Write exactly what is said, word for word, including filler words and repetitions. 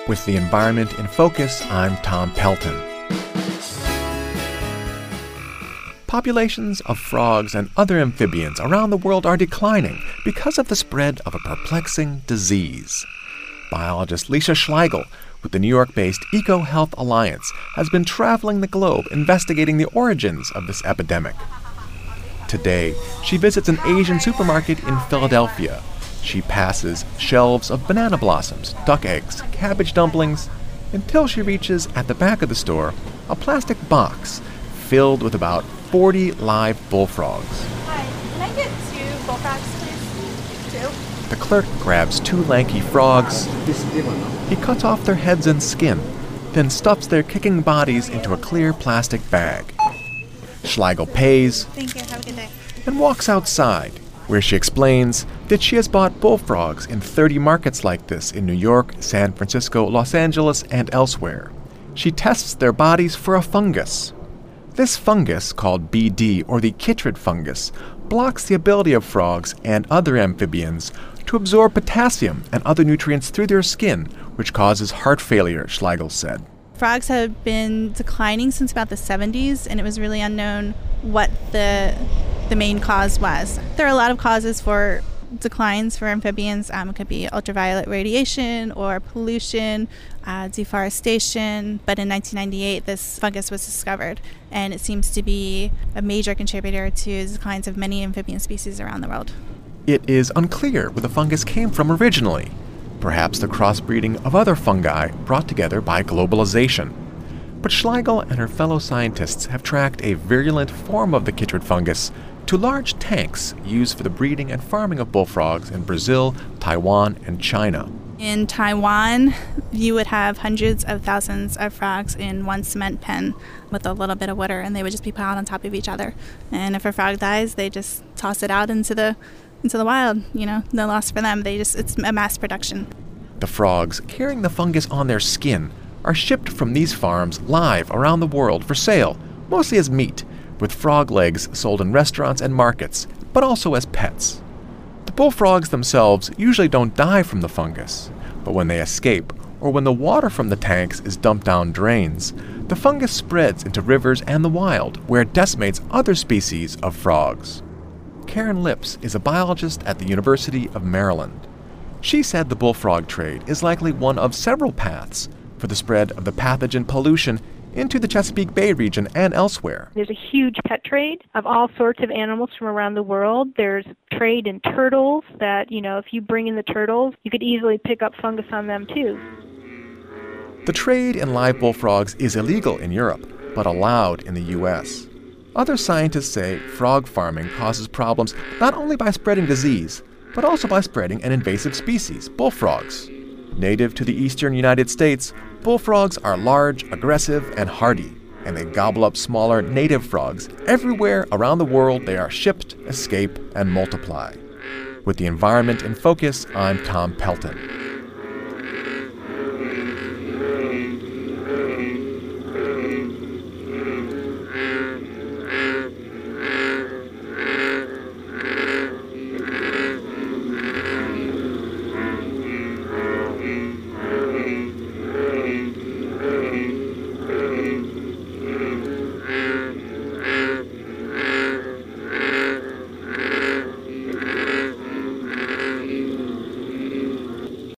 With the environment in focus, I'm Tom Pelton. Populations of frogs and other amphibians around the world are declining because of the spread of a perplexing disease. Biologist Lisa Schleigel with the New York-based EcoHealth Alliance has been traveling the globe investigating the origins of this epidemic. Today, she visits an Asian supermarket in Philadelphia. She passes shelves of banana blossoms, duck eggs, cabbage dumplings, until she reaches, at the back of the store, a plastic box filled with about forty live bullfrogs. Hi, can I get two bullfrogs, please? Two? The clerk grabs two lanky frogs. He cuts off their heads and skin, then stuffs their kicking bodies into a clear plastic bag. Schleigel pays Thank you. Have a good day. and walks outside, where she explains that she has bought bullfrogs in thirty markets like this in New York, San Francisco, Los Angeles, and elsewhere. She tests their bodies for a fungus. This fungus, called B D, or the chytrid fungus, blocks the ability of frogs and other amphibians to absorb potassium and other nutrients through their skin, which causes heart failure, Schleigel said. Frogs have been declining since about the seventies, and it was really unknown what the the main cause was. There are a lot of causes for declines for amphibians. Um, it could be ultraviolet radiation or pollution, uh, deforestation. But in nineteen ninety-eight, this fungus was discovered, and it seems to be a major contributor to the declines of many amphibian species around the world. It is unclear where the fungus came from originally. Perhaps the crossbreeding of other fungi brought together by globalization. But Schleigel and her fellow scientists have tracked a virulent form of the chytrid fungus to large tanks used for the breeding and farming of bullfrogs in Brazil, Taiwan, and China. In Taiwan, you would have hundreds of thousands of frogs in one cement pen with a little bit of water, and they would just be piled on top of each other. And if a frog dies, they just toss it out into the into the wild. You know, no loss for them. They just it's a mass production. The frogs, carrying the fungus on their skin, are shipped from these farms live around the world for sale, mostly as meat, with frog legs sold in restaurants and markets, but also as pets. The bullfrogs themselves usually don't die from the fungus, but when they escape, or when the water from the tanks is dumped down drains, the fungus spreads into rivers and the wild, where it decimates other species of frogs. Karen Lips is a biologist at the University of Maryland. She said the bullfrog trade is likely one of several paths for the spread of the pathogen pollution into the Chesapeake Bay region and elsewhere. There's a huge pet trade of all sorts of animals from around the world. There's trade in turtles that, you know, if you bring in the turtles, you could easily pick up fungus on them too. The trade in live bullfrogs is illegal in Europe, but allowed in the U S. Other scientists say frog farming causes problems not only by spreading disease, but also by spreading an invasive species, bullfrogs. Native to the eastern United States, bullfrogs are large, aggressive, and hardy, and they gobble up smaller native frogs. Everywhere around the world they are shipped, escape, and multiply. With the environment in focus, I'm Tom Pelton.